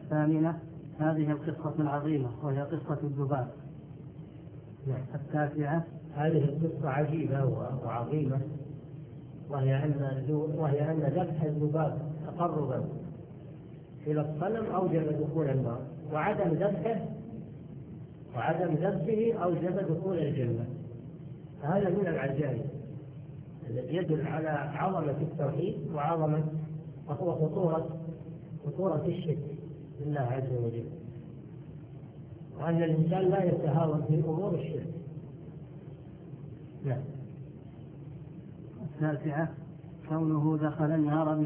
الثامنة هذه القصة العظيمة وهي قصة الذباب. التاسعة هذه القصة عجيبة وعظيمة، وهي أن ذبح الذباب تقربا إلى الصنم أوجب دخول النار، وعدم ذبحه أوجب دخول الجنة. هذا من العجائب الذي يدل على عظمة التوحيد وعظمة خطورة الشرك بالله عز وجل، وأن الإنسان لا يتهاون في أمور الشرك. التاسعة كونه دخل النار